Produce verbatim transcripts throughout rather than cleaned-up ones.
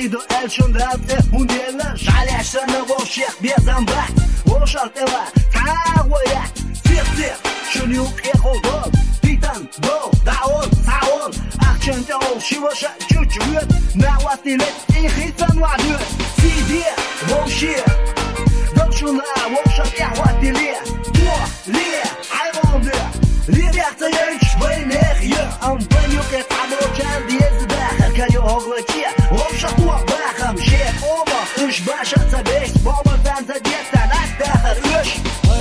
عشيد وقالشون دابته مونديلا جعلي عشان وشيخ بيزن بحت وشرط إوا تعاويات تيق تيق شنيوك يخوضون بيتان دو دعون تعون أخشن تقول شي وشا جوجوت نعواتي لك إخيطان وعدوت سيدي وشيخ دوشون لا وشرط يحواتي ليه دوح ليه عيرون ده ليه بيحتاج بين إخيه أمبانيو كتعملو كان ديز باخر كان يوغلتيه وشرط وباخم شيخ أوما إش باشا تبيش بابا تانتا ديتا لك داخل إش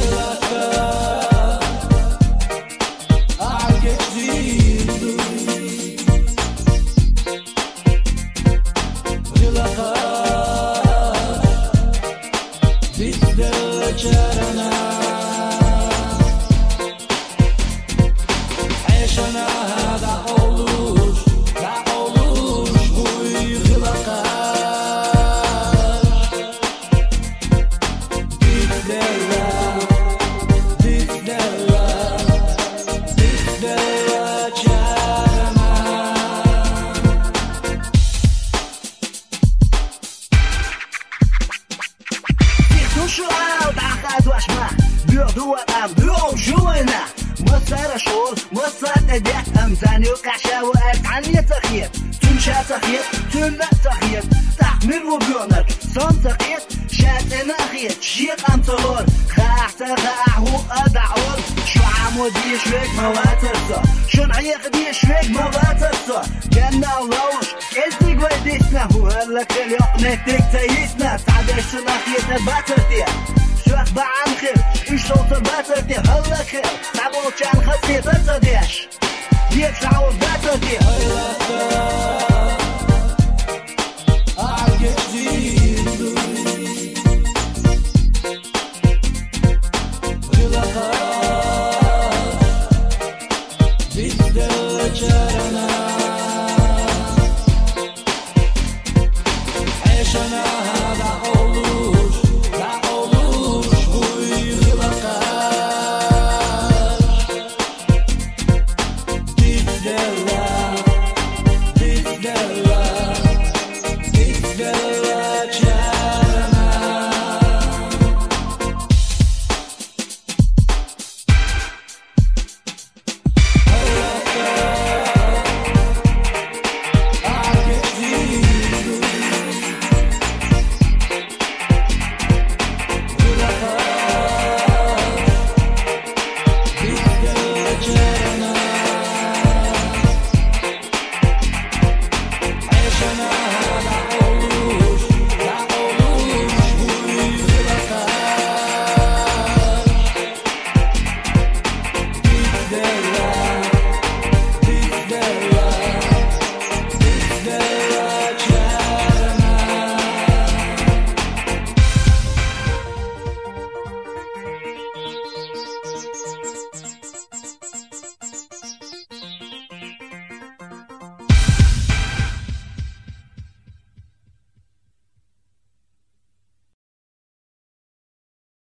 شوال تعقد واشمع بيردو ام بيو جوينا مصار شول مصار اديك امزاني وكعشا وقالت عني تخيط تنشا تخيط تنة تخيط تحمل وبيونك صم تخيط شاتنا خيط شيق ام تلور خاح تخاح وقدعون شو عمودي شويك مواترسو شون عيق دي شويك مواترسو جنة وروش ازيق ويديسنا هو هلك اليوق نتك تيسنا تعدش نخيط باترتي شوخ بعن خير ايش صوت الباترتي هلك خير تعبو كان خسي تتديش ديك شعور باترتي عيشنا